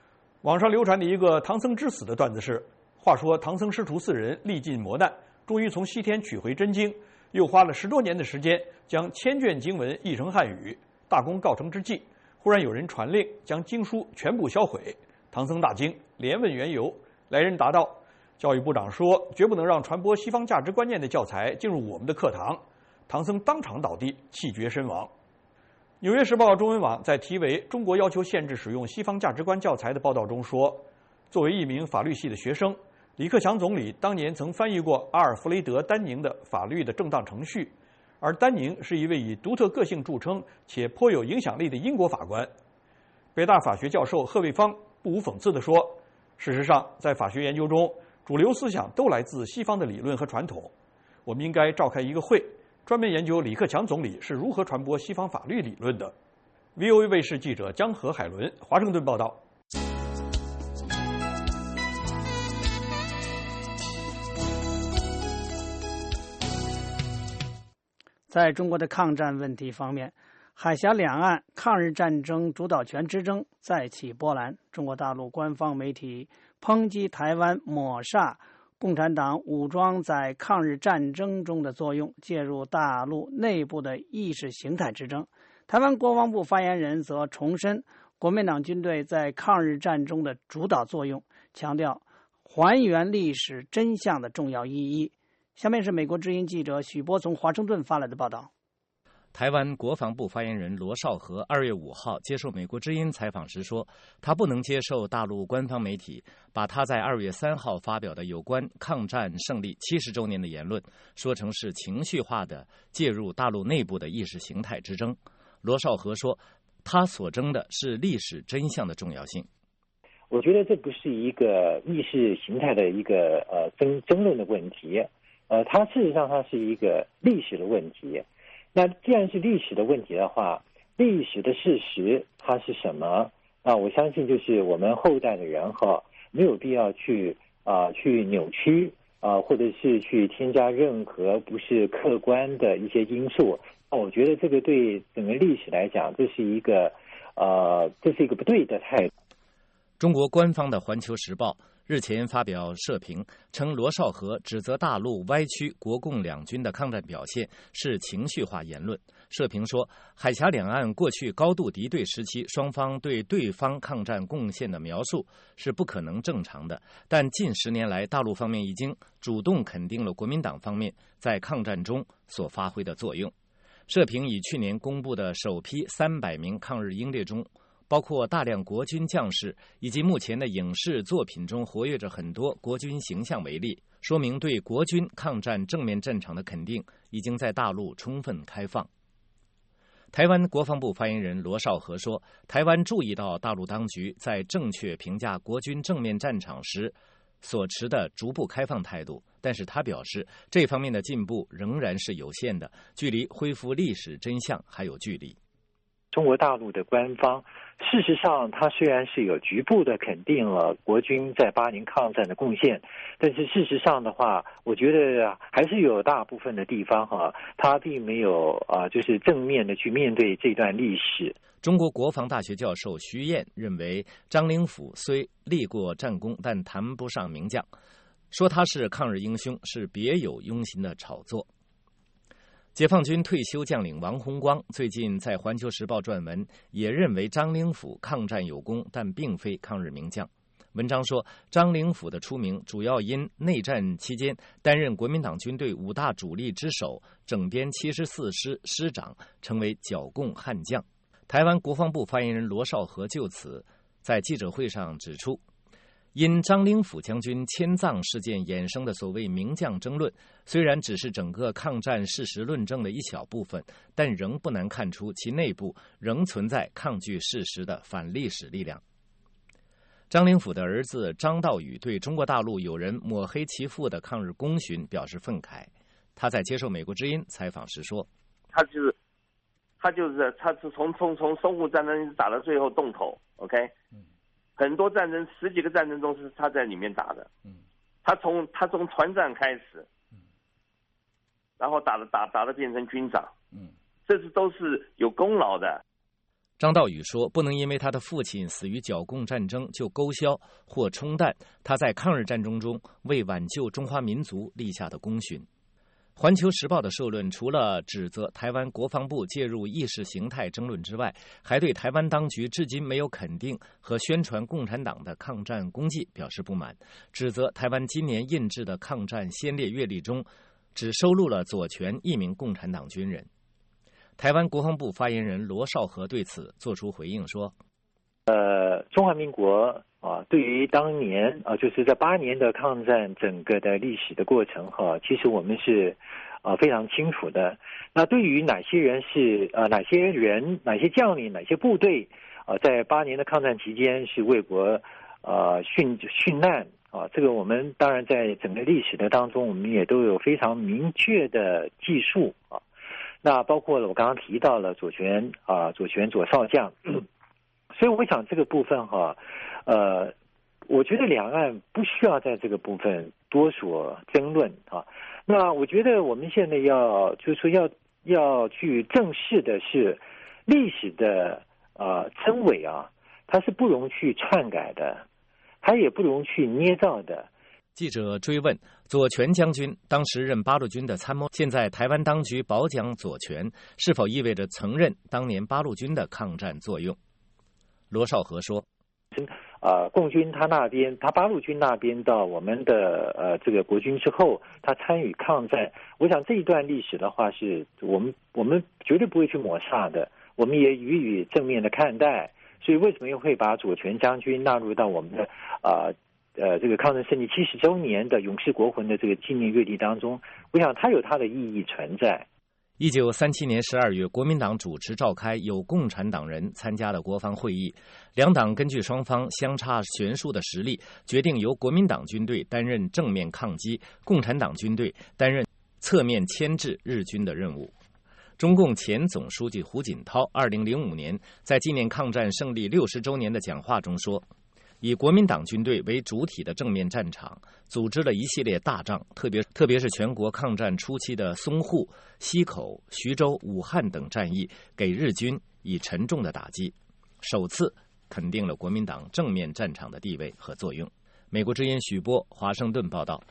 网上流传的一个唐僧之死的段子是：话说唐僧师徒4人历尽磨难，终于从西天取回真经，又花了10多年的时间将1000卷经文译成汉语，大功告成之际，忽然有人传令将经书全部销毁。唐僧大惊，连问缘由。来人答道：教育部长说绝不能让传播西方价值观念的教材进入我们的课堂。唐僧当场倒地，气绝身亡。纽约时报中文网在题为《中国要求限制使用西方价值观教材》的报道中说，作为一名法律系的学生，李克强总理当年曾翻译过阿尔弗雷德·丹宁的《法律的正当程序》，而丹宁是一位以独特个性著称且颇有影响力的英国法官。北大法学教授贺卫方不无讽刺地说，事实上，在法学研究中，主流思想都来自西方的理论和传统。我们应该召开一个会，专门研究李克强总理是如何传播西方法律理论的。VOA 卫视记者江河海伦华盛顿报道。 在中国的抗战问题方面，海峡两岸抗日战争主导权之争再起波澜。中国大陆官方媒体抨击台湾抹煞共产党武装在抗日战争中的作用，介入大陆内部的意识形态之争。台湾国防部发言人则重申国民党军队在抗日战中的主导作用，强调还原历史真相的重要意义。下面是美国之音记者许波从华盛顿发来的报道。 台湾国防部发言人罗绍和2月5号接受美国之音采访时说，他不能接受大陆官方媒体把他在2月3号发表的有关抗战胜利70周年的言论说成是情绪化的介入大陆内部的意识形态之争。罗绍和说，他所争的是历史真相的重要性。 我觉得这不是一个意识形态的一个争论的问题，它事实上它是一个历史的问题。那既然是历史的问题的话，历史的事实它是什么？我相信就是我们后代的人没有必要去扭曲或者是去添加任何不是客观的一些因素。我觉得这个对整个历史来讲，这是一个不对的态度。 中国官方的《环球时报》日前发表社评，称罗绍和指责大陆歪曲国共两军的抗战表现是情绪化言论。社评说，海峡两岸过去高度敌对时期，双方对对方抗战贡献的描述是不可能正常的，但近10年来，大陆方面已经主动肯定了国民党方面在抗战中所发挥的作用。社评以去年公布的首批300名抗日英烈中，包括大量国军将士以及目前的影视作品中活跃着很多国军形象为例，说明对国军抗战正面战场的肯定已经在大陆充分开放。台湾国防部发言人罗绍和说，台湾注意到大陆当局在正确评价国军正面战场时所持的逐步开放态度，但是他表示这方面的进步仍然是有限的，距离恢复历史真相还有距离。 中国大陆的官方事实上它虽然是有局部的肯定了国军在8年抗战的贡献，但是事实上的话，我觉得还是有大部分的地方它并没有就是正面的去面对这段历史。 中国国防大学教授徐燕认为，张灵甫虽立过战功，但谈不上名将，说他是抗日英雄是别有用心的炒作。解放军退休将领王洪光最近在《环球时报》撰文，也认为张灵甫抗战有功，但并非抗日名将。文章说，张灵甫的出名主要因内战期间担任国民党军队5大主力之首，整编74师师长，成为剿共悍将。台湾国防部发言人罗绍和就此在记者会上指出，因张灵甫将军迁葬事件衍生的所谓名将争论，虽然只是整个抗战事实论证的一小部分，但仍不难看出其内部仍存在抗拒事实的反历史力量。张灵甫的儿子张道宇对中国大陆有人抹黑其父的抗日功勋表示愤慨。他在接受美国之音采访时说， 他是从淞沪战争打到最后洞口 ，OK， 很多战争10几个战争中是他在里面打的，他从团长开始，然后打的变成军长，这都是有功劳的。 张道宇说，不能因为他的父亲死于剿共战争就勾销或冲淡他在抗日战争中为挽救中华民族立下的功勋。环球时报的社论除了指责台湾国防部介入意识形态争论之外，还对台湾当局至今没有肯定和宣传共产党的抗战功绩表示不满，指责台湾今年印制的抗战先烈阅历中只收录了左权一名共产党军人。台湾国防部发言人罗绍和对此作出回应说， 中华民国对于当年就是在8年的抗战整个的历史的过程其实我们是非常清楚的。那对于哪些人是哪些人、哪些将领、哪些部队在8年的抗战期间是为国殉难这个我们当然在整个历史的当中，我们也都有非常明确的记述那包括了我刚刚提到了左权左少将。所以我想这个部分我觉得两岸不需要在这个部分多所争论那我觉得我们现在就是说要去正视的是历史的真伪它是不容去篡改的，它也不容去捏造的。 记者追问左权将军当时任八路军的参谋，现在台湾当局褒奖左权，是否意味着承认当年八路军的抗战作用？罗绍和说， 共军他八路军那边到我们的这个国军之后，他参与抗战，我想这一段历史的话，是我们绝对不会去抹煞的，我们也予以正面的看待。所以为什么又会把左权将军纳入到我们的这个抗战胜利70周年的勇士国魂的这个纪念阅历当中？我想它有它的意义存在。 1937年12月，国民党主持召开有共产党人参加的国防会议，两党根据双方相差悬殊的实力，决定由国民党军队担任正面抗击，共产党军队担任侧面牵制日军的任务。中共前总书记胡锦涛2005年在纪念抗战胜利60周年的讲话中说，以国民党军队为主体的正面战场组织了一系列大仗，特别是全国抗战初期的淞沪、溪口、徐州、武汉等战役，给日军以沉重的打击，首次肯定了国民党正面战场的地位和作用。美国之音许波，华盛顿报道。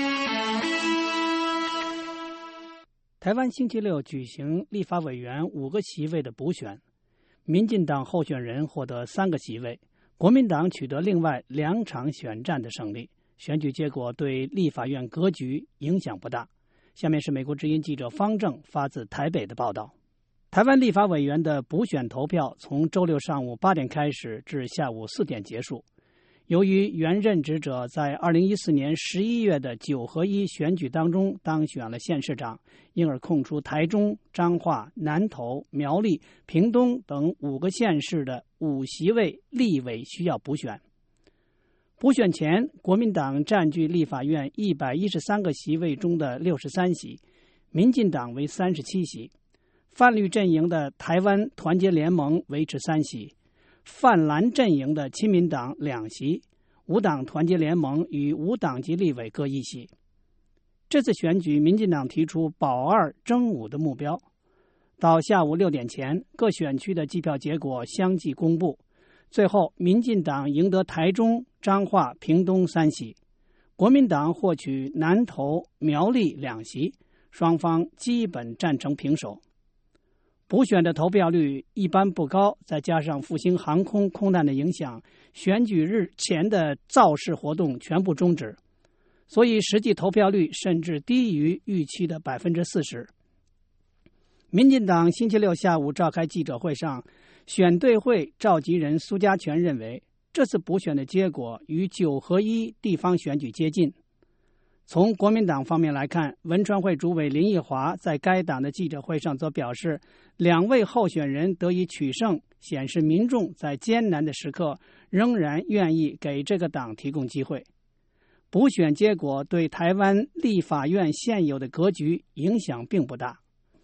台湾星期六举行立法委员5个席位的补选，民进党候选人获得3个席位，国民党取得另外2场选战的胜利。选举结果对立法院格局影响不大。下面是美国之音记者方正发自台北的报道。台湾立法委员的补选投票从周六上午8点开始至下午4点结束。由于原任职者在2014年11月的9合1选举当中当选了县市长，因而空出台中、彰化、南投、苗栗、屏东等5个县市的5席位立委需要补选。补选前，国民党占据立法院113个席位中的63席，民进党为37席，泛绿阵营的台湾团结联盟维持3席，泛蓝阵营的亲民党2席，无党团结联盟与无党籍立委各1席。这次选举，民进党提出保2争5的目标。到下午6点前，各选区的计票结果相继公布。最后，民进党赢得台中、彰化、屏东3席，国民党获取南投、苗栗2席，双方基本战成平手。补选的投票率一般不高，再加上复兴航空空难的影响，选举日前的造势活动全部终止，所以实际投票率甚至低于预期的40%。民进党星期六下午召开记者会上，选对会召集人苏家全认为，这次补选的结果与9合1地方选举接近。从国民党方面来看，文传会主委林奕华在该党的记者会上则表示，2位候选人得以取胜，显示民众在艰难的时刻仍然愿意给这个党提供机会。补选结果对台湾立法院现有的格局影响并不大。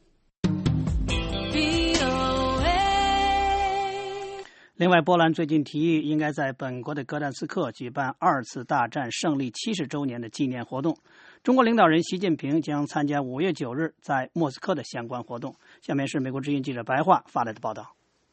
另外，波兰最近提议应该在本国的格但斯克举办2次大战胜利70周年的纪念活动。中国领导人习近平将参加5月9日在莫斯科的相关活动。下面是美国之音记者白桦发来的报道。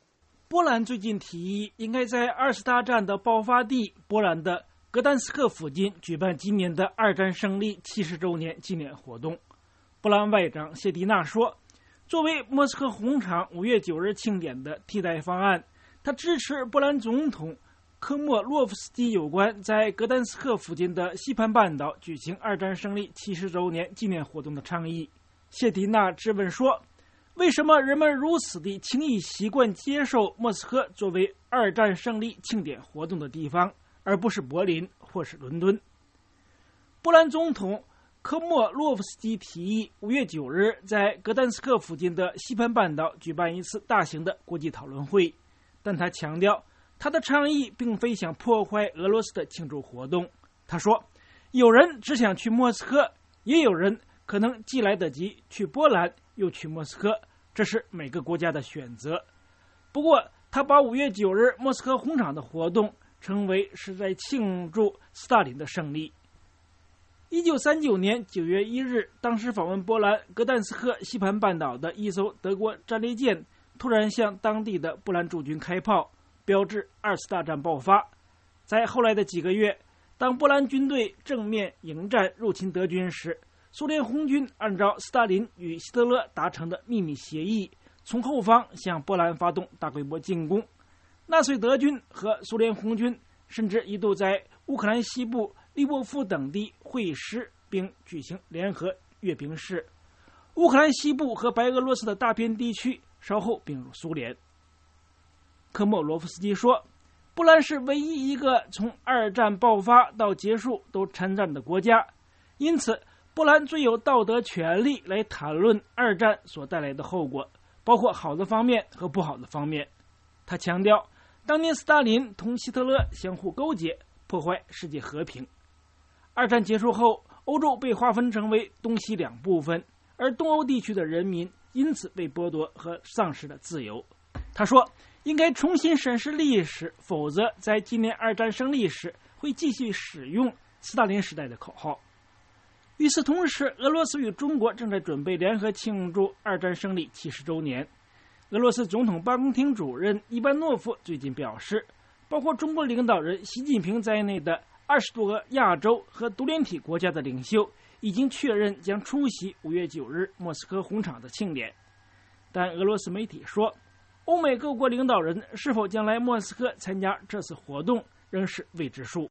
波兰最近提议，应该在二次大战的爆发地波兰的格丹斯克附近举办今年的二战胜利70周年纪念活动。波兰外长谢蒂娜说，作为莫斯科红场5月9日庆典的替代方案，他支持波兰总统科莫洛夫斯基有关在格丹斯克附近的西盘半岛举行二战胜利70周年纪念活动的倡议。谢蒂娜质问说，为什么人们如此地轻易习惯接受莫斯科作为二战胜利庆典活动的地方，而不是柏林或是伦敦？波兰总统科莫洛夫斯基提议5月9日在格丹斯克附近的西盘半岛举办一次大型的国际讨论会，但他强调他的倡议并非想破坏俄罗斯的庆祝活动。他说，有人只想去莫斯科，也有人可能既来得及去波兰又去莫斯科，这是每个国家的选择。不过他把5月9日莫斯科红场的活动称为是在庆祝斯大林的胜利。1939年9月1日，当时访问波兰格丹斯克西盘半岛的一艘德国战列舰突然向当地的波兰驻军开炮，标志二次大战爆发。在后来的几个月，当波兰军队正面迎战入侵德军时，苏联红军按照斯大林与希特勒达成的秘密协议，从后方向波兰发动大规模进攻。纳粹德军和苏联红军甚至一度在乌克兰西部利沃夫等地会师，并举行联合阅兵式。乌克兰西部和白俄罗斯的大片地区稍后并入苏联。科莫罗夫斯基说，波兰是唯一一个从二战爆发到结束都参战的国家，因此波兰最有道德权利来谈论二战所带来的后果，包括好的方面和不好的方面。他强调，当年斯大林同希特勒相互勾结，破坏世界和平。二战结束后，欧洲被划分成为东西两部分，而东欧地区的人民因此被剥夺和丧失了自由。他说，应该重新审视历史，否则在纪念二战胜利时会继续使用斯大林时代的口号。与此同时，俄罗斯与中国正在准备联合庆祝二战胜利70周年。俄罗斯总统办公厅主任伊班诺夫最近表示，包括中国领导人习近平在内的20多个亚洲和独联体国家的领袖已经确认将出席5月9日莫斯科红场的庆典。但俄罗斯媒体说，欧美各国领导人是否将来莫斯科参加这次活动仍是未知数。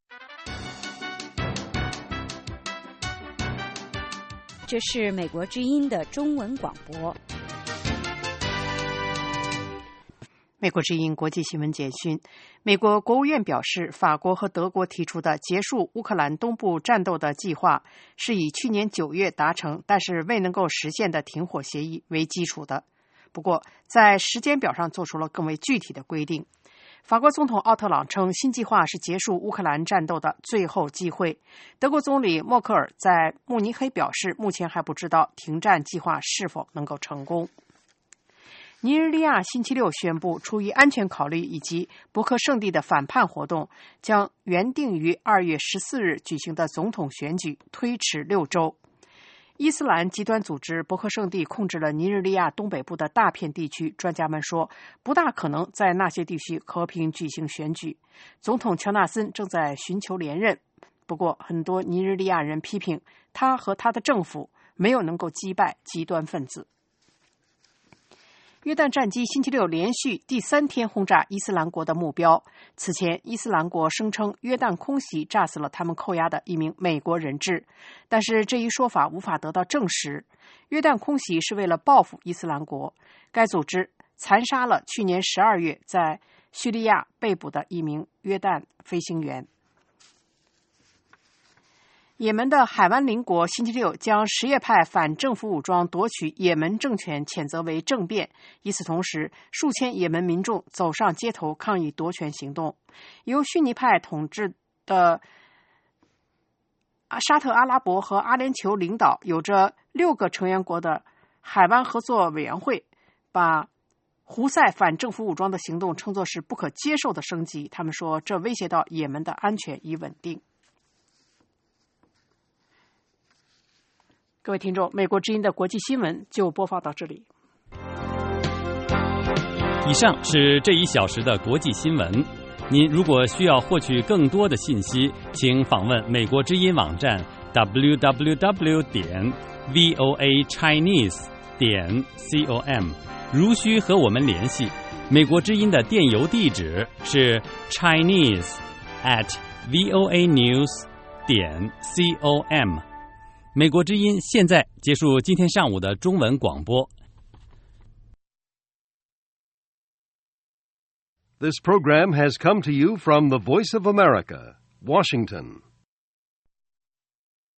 这是美国之音的中文广播。 美国之音国际新闻简讯：美国国务院表示，法国和德国提出的结束乌克兰东部战斗的计划是以去年9月达成，但是未能够实现的停火协议为基础的。不过，在时间表上做出了更为具体的规定。法国总统奥特朗称，新计划是结束乌克兰战斗的最后机会。德国总理默克尔在慕尼黑表示，目前还不知道停战计划是否能够成功。尼日利亚星期六宣布，出于安全考虑以及伯克圣地的反叛活动，将原定于2月14日举行的总统选举推迟6周。伊斯兰极端组织伯克圣地控制了尼日利亚东北部的大片地区，专家们说不大可能在那些地区和平举行选举。总统乔纳森正在寻求连任，不过很多尼日利亚人批评他和他的政府没有能够击败极端分子。约旦战机星期六连续第3天轰炸伊斯兰国的目标。此前，伊斯兰国声称约旦空袭炸死了他们扣押的一名美国人质，但是这一说法无法得到证实。约旦空袭是为了报复伊斯兰国，该组织残杀了去年12月在叙利亚被捕的一名约旦飞行员。也门的海湾邻国星期六将什叶派反政府武装夺取也门政权谴责为政变，与此同时，数千也门民众走上街头抗议夺权行动。由逊尼派统治的沙特阿拉伯和阿联酋领导，有着6个成员国的海湾合作委员会，把胡塞反政府武装的行动称作是不可接受的升级。他们说，这威胁到也门的安全与稳定。各位听众，美国之音的国际新闻就播报到这里。 以上是这1小时的国际新闻。您如果需要获取更多的信息，请访问美国之音网站 www.voachinese.com。如需和我们联系，美国之音的电邮地址是 chinese@voanews.com。美国之音现在结束今天上午的中文广播。 This program has come to you from the Voice of America, Washington.